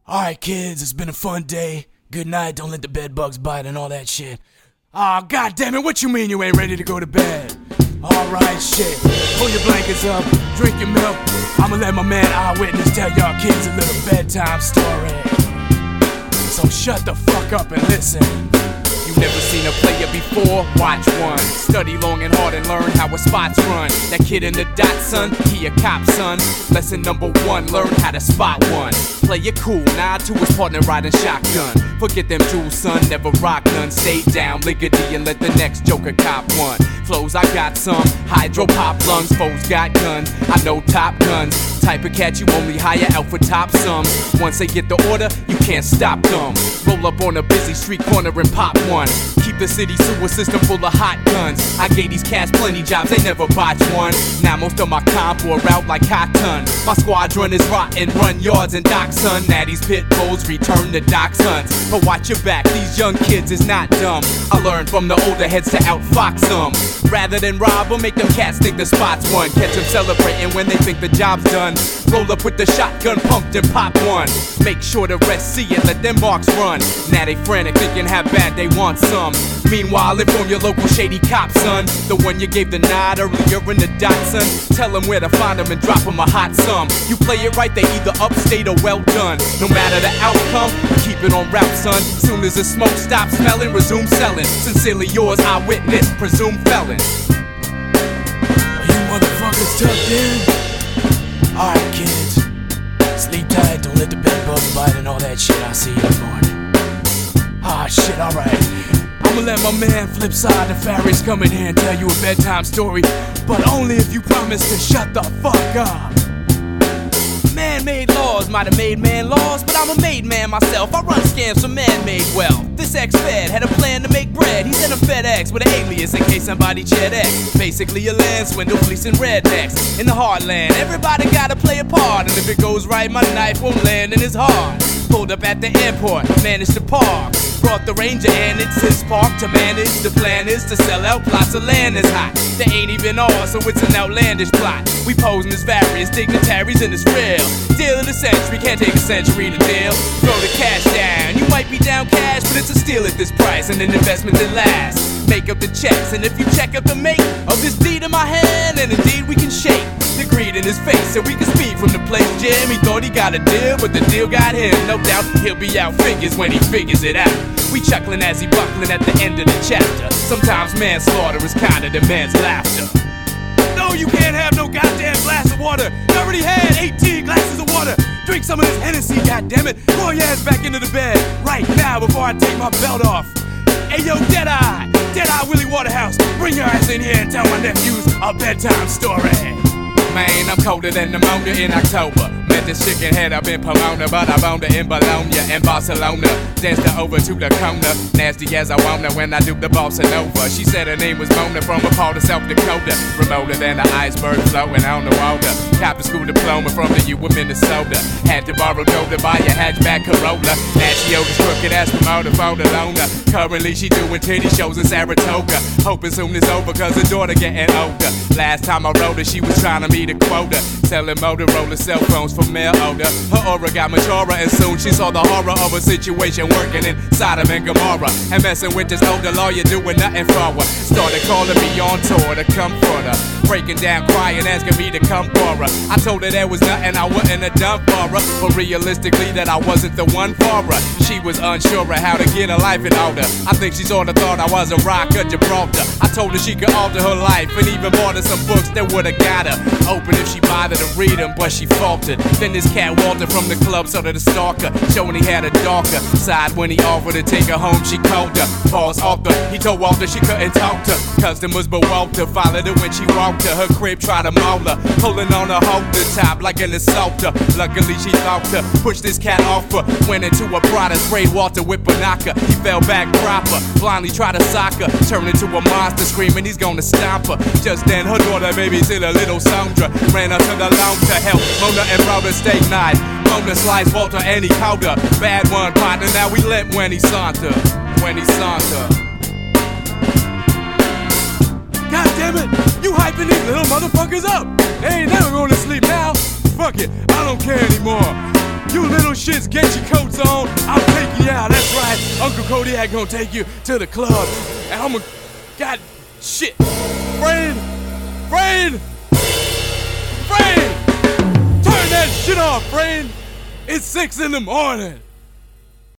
Alright kids, it's been a fun day. Good night, don't let the bed bugs bite and all that shit. Aw, god damn it, what you mean you ain't ready to go to bed? Alright, shit. Pull your blankets up, drink your milk. I'ma let my man Eyewitness tell y'all kids a little bedtime story. So shut the fuck up and listen. You never seen a player before? Watch one. Study long and hard and learn how a spot's run. That kid in the dot, son, he a cop, son. Lesson number one, learn how to spot one. Play it cool, nod to his partner riding shotgun. Forget them jewels, son, never rock none. Stay down, lickety, and let the next joker cop one. Flows, I got some. Hydro pop lungs, foes got guns. I know top guns. Type of cat you only hire out for top sums. Once they get the order, you can't stop them. Roll up on a busy street corner and pop one. Keep the city sewer system full of hot guns. I gave these cats plenty jobs, they never botch one. Now most of my comp are out like cotton. My squadron is rotten, run yards and docks, son. Now these pit bulls return to docks, sons. But watch your back, these young kids is not dumb. I learned from the older heads to outfox them. Rather than rob them, make them cats think the spot's won. Catch them celebrating when they think the job's done. Roll up with the shotgun pumped and pop one. Make sure the rest see it, let them marks run. Now they frantic, thinking how bad they want some. Meanwhile, inform your local shady cop, son. The one you gave the nod earlier in the dot, son. Tell them where to find them and drop them a hot sum. You play it right, they either upstate or well done. No matter the outcome, keep it on route, son. Soon as the smoke stops smelling, resume selling. Sincerely yours, Eyewitness, presumed felon. Are you motherfuckers tucked in? Alright kids, sleep tight, don't let the bed bugs bite and all that shit. I'll see you in the morning. Ah shit, alright. I'ma let my man Flipside the Farish come in here and tell you a bedtime story, but only if you promise to shut the fuck up. Man-made laws might have made man laws, but I'm a made man myself. I run scams for man-made wealth. This ex-fed had a plan to make bread. He sent a FedEx with an alias in case somebody chat X. Basically a land swindle fleecing rednecks. In the heartland, everybody gotta play a part, and if it goes right, my knife won't land in his heart. Pulled up at the airport, managed to park. Brought the ranger and it's his park to manage. The plan is to sell out plots of land that's hot. They ain't even ours, so it's an outlandish plot. We posing as various dignitaries and it's real. Deal of the century, can't take a century to deal. Throw the cash down, you might be down cash, but it's a steal at this price and an investment that lasts. Make up the checks, and if you check out the make of this deed in my hand, and indeed we can shake the greed in his face, so we can speak from the place Jim. He thought he got a deal, but the deal got him. No doubt he'll be out figures when he figures it out. We chuckling as he buckling at the end of the chapter. Sometimes manslaughter is kinda demands laughter. No, you can't have no goddamn glass of water. You already had 18 glasses of water. Drink some of this Hennessy, goddammit. Roll your ass back into the bed right now before I take my belt off. Hey yo, Deadeye Willie Waterhouse, bring your ass in here and tell my nephews a bedtime story. Man, I'm colder than pneumonia in October. Met this chicken head up in Pomona, but I boned her in Bologna and Barcelona. Danced her over to the corner, nasty as I wanna when I do the bossa nova. She said her name was Mona from a part of South Dakota, remoter than an iceberg floating on the water. Cop a school diploma from the U of Minnesota. Had to borrow dough to buy a hatchback Corolla. Now she owed his crooked ass promoter for the loaner. Currently she doing titty shows in Saratoga. Hoping soon it's over cause her daughter getting older. Last time I wrote her she was trying to meet a quota. Selling Motorola cell phones for mail order. Her aura got maturer and soon she saw the horror of a situation working in Sodom and Gomorrah. And messing with this older lawyer doing nothing for her. Started calling me on tour to comfort her. Breaking down crying asking me to come for her. I told her there was nothing I wouldn't have done for her, but realistically that I wasn't the one for her. She was unsure of how to get her life in order. I think she sorta thought I was a rock of Gibraltar. I told her she could alter her life and even bought her some books that would've got her open if she bothered to read them, but she faltered. Then this cat Walter from the club started to stalk her, showing he had a darker side. When he offered to take her home, she called her. Pause Arthur, he told Walter she couldn't talk to. Customers but Walter followed her when she walked to her crib, tried to maul her, pulling on her holder top like an assaulter. Luckily she thought to push this cat off her. Went into a Prada, sprayed Walter with Banaka. He fell back proper, blindly tried to sock her, turned into a monster screaming he's gonna stomp her. Just then her daughter babysitter little Sandra ran up to the lounge to help Mona and brought her steak knife. Mona sliced Walter and he called her. Bad one partner, now we limp when he saunter. God damn it, you hyping these little motherfuckers up. They ain't never going to sleep now. Fuck it, I don't care anymore. You little shits, get your coats on. I'm taking you out, that's right. Uncle Kodiak gonna take you to the club. And I'm God, shit. Friend! Turn that shit off, friend! It's 6 in the morning.